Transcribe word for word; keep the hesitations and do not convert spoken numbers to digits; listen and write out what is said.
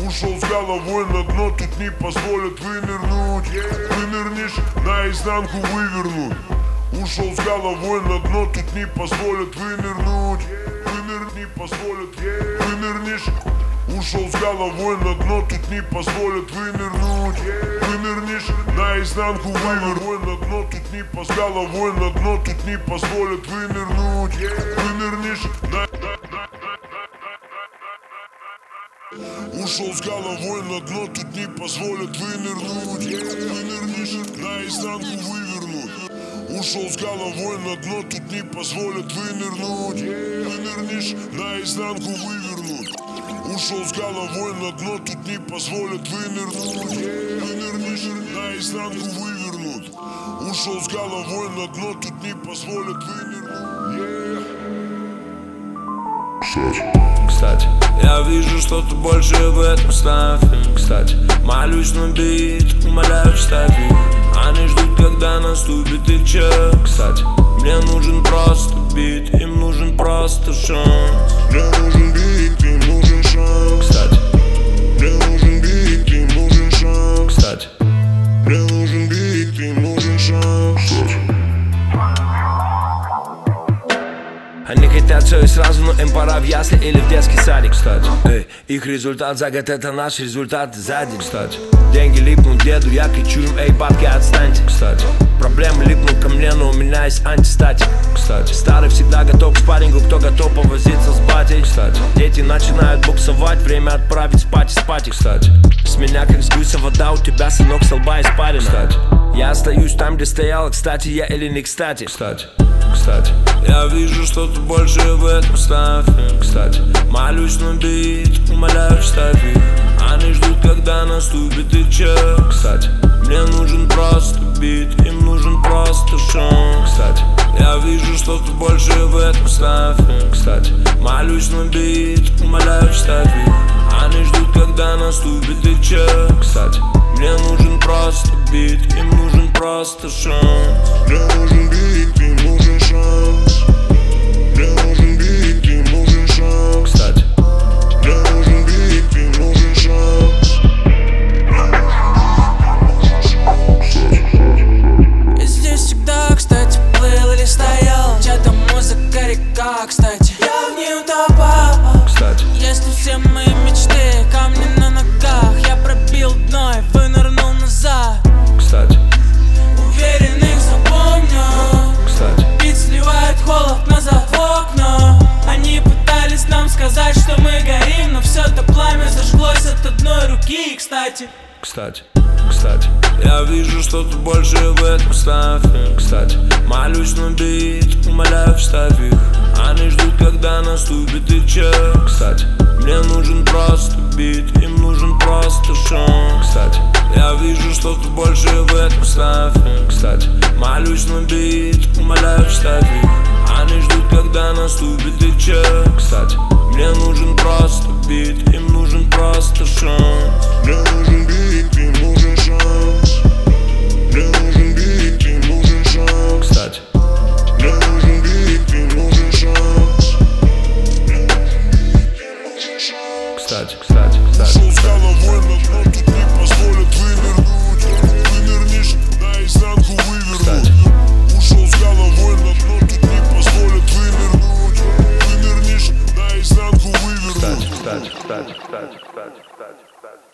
Ушел с головой на дно, тут не позволят вынырнуть. Вынырнешь, наизнанку вывернуть. Ушел с головой на дно, тут не позволят вынырнуть. Выныр не позволят, вынырнешь. Ушел с головой на дно, тут не позволят вынырнуть. Вынырнешь, наизнанку вывернуть. На дно, тут не по с головой на дно, тут не позволят вынырнуть. Вынырнешь, на... Ушел с головой на дно, тут не позволят вынырнуть. Вынырнешь, наизнанку вывернуть. Ушел с головой на дно, тут не позволят вынырнуть. Вынырнешь, наизнанку вывернуть. Ушел с головой на дно, тут не позволят вынырнуть. Вынырнешь, наизнанку вывернуть. Ушел с головой на дно, тут не позволят вынырнуть. Кстати, я вижу, что ты больше в этом ставь. Кстати, молюсь на бит, умоляю, вставь их. Они ждут, когда наступит их час. Кстати, мне нужен просто бит, им нужен просто шанс. Мне нужен бит, им нужен шанс. Кстати, мне нужен бит, им нужен шанс. Кстати, мне нужен бит, им нужен шанс. они хотят все и сразу, но им пора в ясли или в детский садик. Кстати, эй, их результат за год — это наш результат за день. Кстати, деньги липнут к деду, я кричу им: эй, бабки, отстаньте. Кстати, проблемы липнут ко мне, но у меня есть антистатик. Кстати, старый всегда готов к спаррингу, кто готов повозиться с батей. Кстати, дети начинают буксовать, время отправить спать и спать. И, кстати, с меня как с гуся вода, у тебя, сынок, с лба испарина. Кстати, я остаюсь там, где стоял, кстати, я или не кстати. Кстати, кстати, я вижу, что ты больше в этом ставь. Кстати, молюсь на бит, умоляю, вставь их. Они ждут, когда наступит их час. Кстати, мне нужен просто бит, им нужен просто шанс. Кстати, я вижу, что ты больше в этом ставь. Кстати, молюсь на бит, умоляю, вставь их. Они ждут, когда наступит их час. Кстати, мне нужен просто бит, им нужен просто шанс. Мне нужен бит, им нужен шанс. Мне нужен бит, им нужен шанс. Кстати, мне нужен бит, им нужен шанс. Я здесь всегда, кстати, плыл или стоял. Чья-то музыка, река, кстати, я в ней утопал. Кстати, если все мои мечты камни на ногах, я пробил дно и вынырнул назад. Кстати, уверен, их запомню. Кстати, бит сливает холод назад в окна. Они пытались нам сказать, что мы горим, но все это пламя зажглось от одной руки. Кстати, Кстати, кстати, я вижу, что ты больше в этом ставь. Кстати, молюсь на бит, умоляю, вставь их. Они ждут, когда наступит их час. Кстати, мне нужен просто бит, им нужен просто шанс. Кстати, я вижу, что ты больше в этом ставь. Кстати, молюсь на бит, умоляю, вставь их. Они ждут, когда наступит их час. Кстати, мне нужен просто бит, им нужен просто шанс. Мне нужен бит, им нужен шанс. Мне нужен бит, им нужен шанс. Кстати, мне нужен бит, им нужен шанс. Кстати, кстати, кстати. Ушел с головой на дно, тут не позволят вынырнуть. Вынырнешь, наизнанку вывернуть. Ушел с головой на дно, тут не позволят вынырнуть. Вынырнешь, наизнанку вывернуть. Кстати, кстати, кстати, кстати, кстати, кстати, кстати.